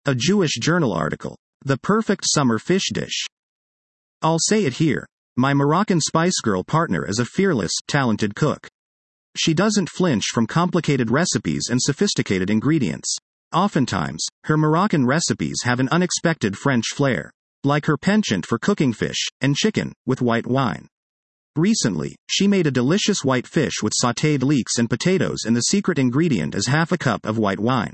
A Jewish journal article. The perfect summer fish dish. I'll say it here. My Moroccan Spice Girl partner is a fearless, talented cook. She doesn't flinch from complicated recipes and sophisticated ingredients. Oftentimes, her Moroccan recipes have an unexpected French flair, like her penchant for cooking fish and chicken with white wine. Recently, she made a delicious white fish with sautéed leeks and potatoes, and the secret ingredient is half a cup of white wine.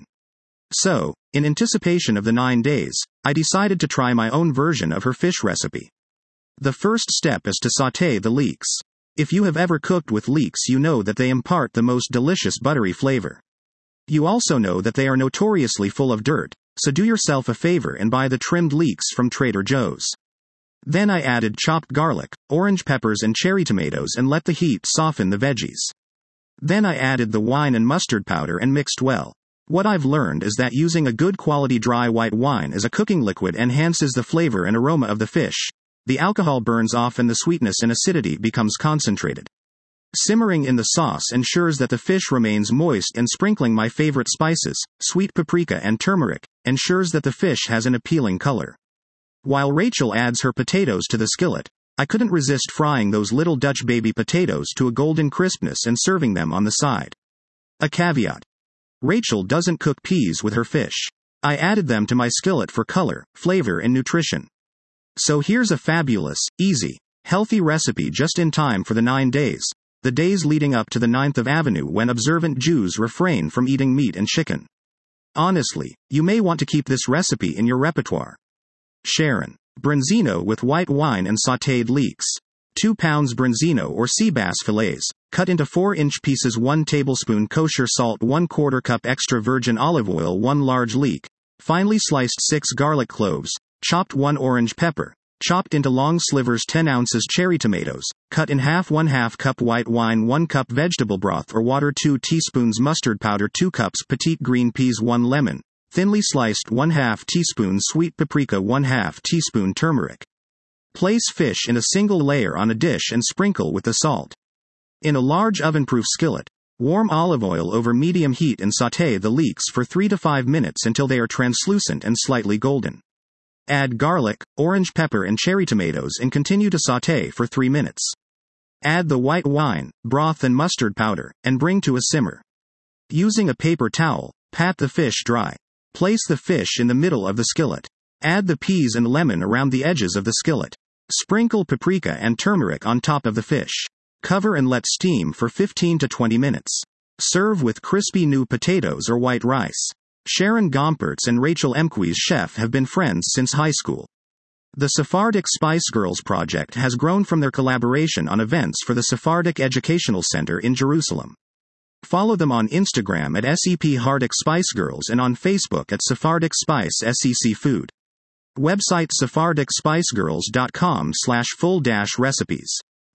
So, in anticipation of the 9 days, I decided to try my own version of her fish recipe. The first step is to sauté the leeks. If you have ever cooked with leeks, you know that they impart the most delicious buttery flavor. You also know that they are notoriously full of dirt, so do yourself a favor and buy the trimmed leeks from Trader Joe's. Then I added chopped garlic, orange peppers and cherry tomatoes and let the heat soften the veggies. Then I added the wine and mustard powder and mixed well. What I've learned is that using a good quality dry white wine as a cooking liquid enhances the flavor and aroma of the fish. The alcohol burns off and the sweetness and acidity becomes concentrated. Simmering in the sauce ensures that the fish remains moist, and sprinkling my favorite spices, sweet paprika and turmeric, ensures that the fish has an appealing color. While Rachel adds her potatoes to the skillet, I couldn't resist frying those little Dutch baby potatoes to a golden crispness and serving them on the side. A caveat. Rachel doesn't cook peas with her fish. I added them to my skillet for color, flavor and nutrition. So here's a fabulous, easy, healthy recipe just in time for the 9 days, the days leading up to the 9th of Avenue, when observant Jews refrain from eating meat and chicken. Honestly, you may want to keep this recipe in your repertoire. Sharon. Branzino with white wine and sautéed leeks. 2 pounds branzino or sea bass fillets, cut into 4-inch pieces. 1 tablespoon kosher salt. 1/4 cup extra virgin olive oil. 1 large leek. Finely sliced 6 garlic cloves. Chopped 1 orange pepper. Chopped into long slivers. 10 ounces cherry tomatoes, cut in half. 1/2 cup white wine. 1 cup vegetable broth or water. 2 teaspoons mustard powder. 2 cups petite green peas. 1 lemon. Thinly sliced. 1/2 teaspoon sweet paprika. 1/2 teaspoon turmeric. Place fish in a single layer on a dish and sprinkle with the salt. In a large oven-proof skillet, warm olive oil over medium heat and sauté the leeks for 3 to 5 minutes until they are translucent and slightly golden. Add garlic, orange pepper and cherry tomatoes and continue to sauté for 3 minutes. Add the white wine, broth and mustard powder, and bring to a simmer. Using a paper towel, pat the fish dry. Place the fish in the middle of the skillet. Add the peas and lemon around the edges of the skillet. Sprinkle paprika and turmeric on top of the fish. Cover and let steam for 15 to 20 minutes. Serve with crispy new potatoes or white rice. Sharon Gompertz and Rachel Emquis chef have been friends since high school. The Sephardic Spice Girls project has grown from their collaboration on events for the Sephardic Educational Center in Jerusalem. Follow them on Instagram at Sephardic Spice Girls and on Facebook at Sephardic Spice SEC Food. Website SephardicSpiceGirls.com/full-recipes